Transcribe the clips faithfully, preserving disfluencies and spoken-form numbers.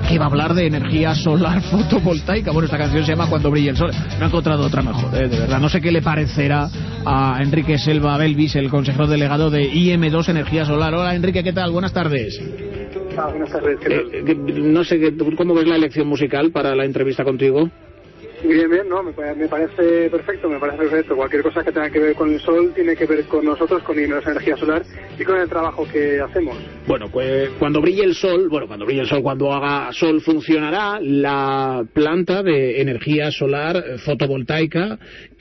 que va a hablar de energía solar fotovoltaica. Bueno, esta canción se llama Cuando brille el sol. No he encontrado otra mejor, ¿eh? De verdad. No sé qué le parecerá a Enrique Selva Belvis, el consejero delegado de I M dos Energía Solar. Hola, Enrique, ¿qué tal? Buenas tardes. Ah, buenas tardes. Eh, que, no sé, ¿cómo ves la elección musical para la entrevista contigo? Bien, bien, no, me, me parece perfecto, me parece perfecto. Cualquier cosa que tenga que ver con el sol tiene que ver con nosotros, con I M dos Energía Solar y con el trabajo que hacemos. Bueno, pues cuando brille el sol, bueno, cuando brille el sol, cuando haga sol, funcionará la planta de energía solar fotovoltaica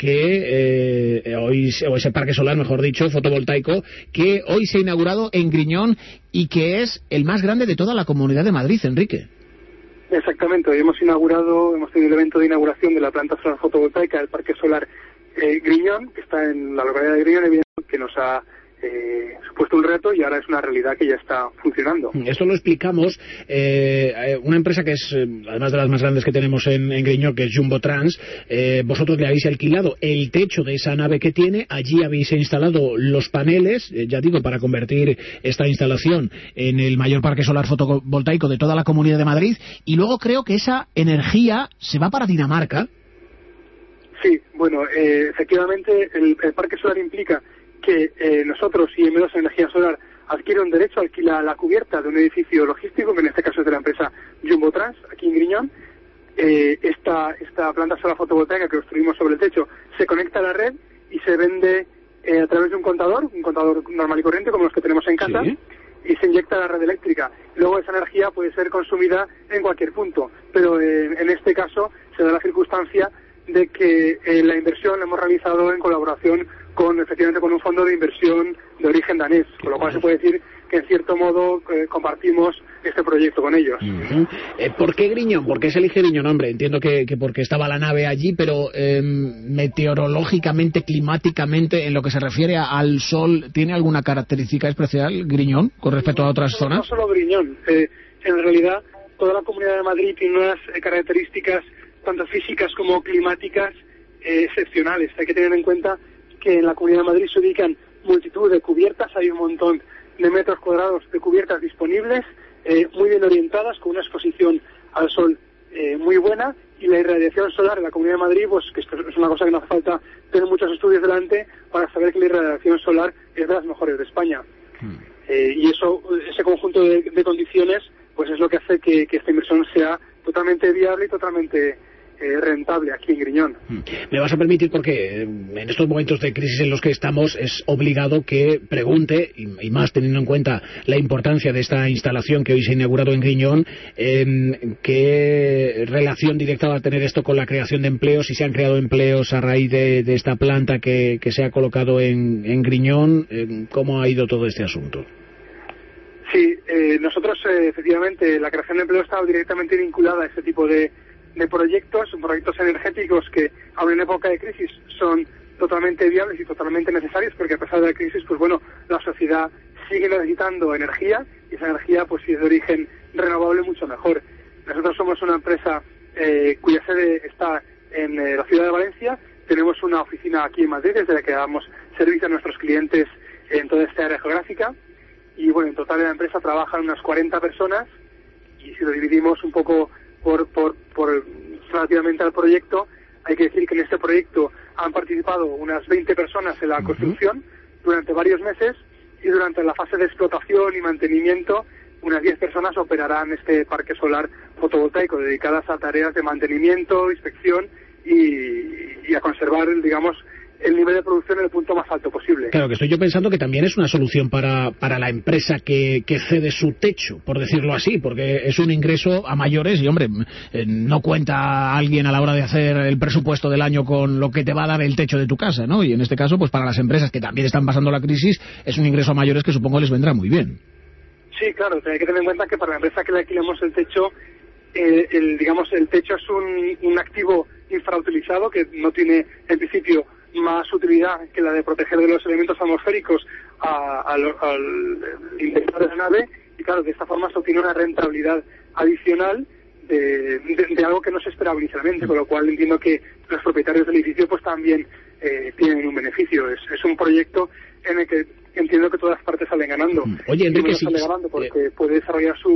que eh, hoy, o ese parque solar, mejor dicho, fotovoltaico, que hoy se ha inaugurado en Griñón y que es el más grande de toda la Comunidad de Madrid, Enrique. Exactamente, hoy hemos inaugurado, hemos tenido el evento de inauguración de la planta solar fotovoltaica del Parque Solar eh, Griñón, que está en la localidad de Griñón, que nos ha eh, supuesto un reto y ahora es una realidad que ya está funcionando. Esto lo explicamos, eh, una empresa que es, eh, además de las más grandes que tenemos en, en Griñón, que es Jumbo Trans, eh, vosotros le habéis alquilado el techo de esa nave que tiene, allí habéis instalado los paneles, eh, ya digo, para convertir esta instalación en el mayor parque solar fotovoltaico de toda la Comunidad de Madrid, y luego creo que esa energía se va para Dinamarca. Sí, bueno, eh, efectivamente el, el parque solar implica que eh, nosotros, I M dos Energía Solar, adquiere un derecho, alquila la cubierta de un edificio logístico, que en este caso es de la empresa Jumbo Trans, aquí en Griñón. Eh, esta, esta planta solar fotovoltaica que construimos sobre el techo se conecta a la red y se vende eh, a través de un contador, un contador normal y corriente como los que tenemos en casa, sí, y se inyecta a la red eléctrica. Luego esa energía puede ser consumida en cualquier punto, pero eh, en este caso se da la circunstancia de que eh, la inversión la hemos realizado en colaboración con, efectivamente, con un fondo de inversión de origen danés, con lo cual se puede decir que en cierto modo eh, compartimos este proyecto con ellos. Uh-huh. eh, ¿Por qué Griñón? ¿Por qué se elige Griñón? Hombre, entiendo que, que porque estaba la nave allí, pero eh, meteorológicamente, climáticamente, en lo que se refiere a, al sol, ¿tiene alguna característica especial Griñón con respecto a otras no, zonas? No solo Griñón, eh, en realidad toda la Comunidad de Madrid tiene unas eh, características tanto físicas como climáticas eh, excepcionales. Hay que tener en cuenta que en la Comunidad de Madrid se ubican multitud de cubiertas, hay un montón de metros cuadrados de cubiertas disponibles, eh, muy bien orientadas, con una exposición al sol eh, muy buena, y la irradiación solar en la Comunidad de Madrid, pues que esto es una cosa que no hace falta tener muchos estudios delante para saber que la irradiación solar es de las mejores de España. Hmm. Eh, y eso, ese conjunto de, de condiciones, pues es lo que hace que, que esta inversión sea totalmente viable y totalmente Eh, rentable aquí en Griñón. Me vas a permitir, porque en estos momentos de crisis en los que estamos es obligado que pregunte, y, y más teniendo en cuenta la importancia de esta instalación que hoy se ha inaugurado en Griñón, eh, ¿qué relación directa va a tener esto con la creación de empleos? Si se han creado empleos a raíz de, de esta planta que, que se ha colocado en, en Griñón, eh, ¿cómo ha ido todo este asunto? Sí, eh, nosotros eh, efectivamente la creación de empleo está directamente vinculada a este tipo de de proyectos, proyectos energéticos que aún en época de crisis son totalmente viables y totalmente necesarios, porque a pesar de la crisis, pues bueno, la sociedad sigue necesitando energía, y esa energía, pues si es de origen renovable, mucho mejor. Nosotros somos una empresa eh, cuya sede está en eh, la ciudad de Valencia, tenemos una oficina aquí en Madrid, desde la que damos servicio a nuestros clientes en toda esta área geográfica, y bueno, en total en la empresa trabajan unas cuarenta personas, y si lo dividimos un poco Por, por, por relativamente al proyecto, hay que decir que en este proyecto han participado unas veinte personas en la construcción durante varios meses, y durante la fase de explotación y mantenimiento unas diez personas operarán este parque solar fotovoltaico, dedicadas a tareas de mantenimiento, inspección y, y a conservar, digamos, el nivel de producción en el punto más alto posible. Claro, que estoy yo pensando que también es una solución para, para la empresa que, que cede su techo, por decirlo así, porque es un ingreso a mayores y, hombre, eh, no cuenta alguien a la hora de hacer el presupuesto del año con lo que te va a dar el techo de tu casa, ¿no? Y en este caso, pues para las empresas que también están pasando la crisis, es un ingreso a mayores que supongo les vendrá muy bien. Sí, claro, hay que tener en cuenta que para la empresa que le alquilamos el techo, eh, el, digamos, el techo es un, un activo infrautilizado que no tiene, en principio, más utilidad que la de proteger de los elementos atmosféricos a, a lo, al interior de la nave, y claro, de esta forma se obtiene una rentabilidad adicional de, de, de algo que no se esperaba inicialmente, con lo cual entiendo que los propietarios del edificio pues también eh, tienen un beneficio. Es, es un proyecto en el que entiendo que todas partes salen ganando. Oye, Enrique, sí, sale ganando porque eh... puede desarrollar su,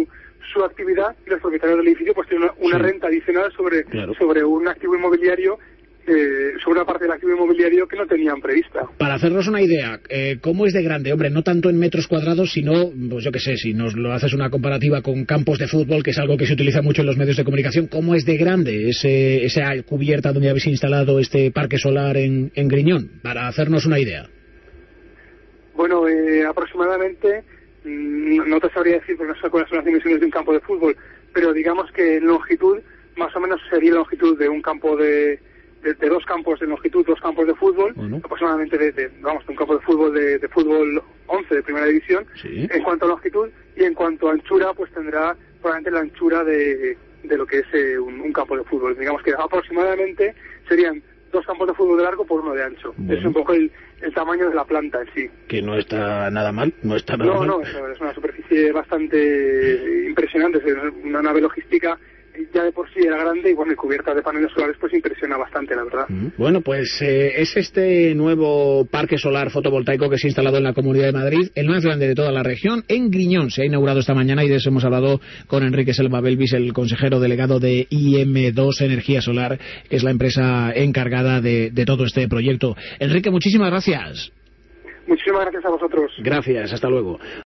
su actividad y los propietarios del edificio pues tienen una, una sí. renta adicional sobre, claro. sobre un activo inmobiliario, eh, sobre una parte del activo inmobiliario que no tenían prevista. Para hacernos una idea, eh, ¿cómo es de grande? Hombre, no tanto en metros cuadrados, sino, pues yo qué sé, si nos lo haces una comparativa con campos de fútbol, que es algo que se utiliza mucho en los medios de comunicación, ¿cómo es de grande ese, esa cubierta donde habéis instalado este parque solar en, en Griñón? Para hacernos una idea. Bueno, eh, aproximadamente, mmm, no te sabría decir porque no sé cuáles son las dimensiones de un campo de fútbol, pero digamos que en longitud, más o menos sería la longitud de un campo de, de, de dos campos de longitud, dos campos de fútbol, bueno. aproximadamente de, de, vamos, de un campo de fútbol de, de fútbol once de primera división, sí. en cuanto a longitud, y en cuanto a anchura, pues tendrá probablemente la anchura de, de lo que es eh, un, un campo de fútbol. Digamos que aproximadamente serían dos campos de fútbol de largo por uno de ancho. Bueno. Es un poco el, el tamaño de la planta en sí. Que no está nada mal, no está nada no, mal. No, no, es una superficie bastante impresionante, es una nave logística ya de por sí era grande y bueno, y cubierta de paneles solares pues impresiona bastante, la verdad. Bueno, pues eh, es este nuevo parque solar fotovoltaico que se ha instalado en la Comunidad de Madrid, el más grande de toda la región, en Griñón. Se ha inaugurado esta mañana y de eso hemos hablado con Enrique Selva Belvis, el consejero delegado de I M dos Energía Solar, que es la empresa encargada de, de todo este proyecto. Enrique, muchísimas gracias. Muchísimas gracias a vosotros. Gracias, hasta luego.